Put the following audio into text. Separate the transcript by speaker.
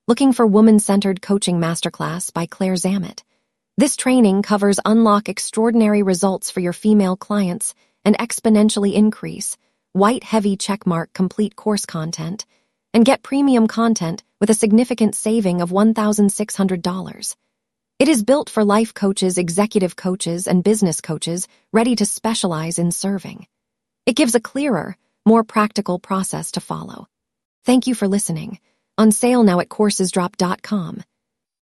Speaker 1: Looking for Woman-Centered Coaching Masterclass by Claire Zammit. This training covers unlock extraordinary results for your female clients and exponentially increase white heavy checkmark complete course content and get premium content with a significant saving of $1,600. It is built for life coaches, executive coaches, and business coaches ready to specialize in serving. It gives a clearer, more practical process to follow. Thank you for listening. On sale now at coursesdrop.com.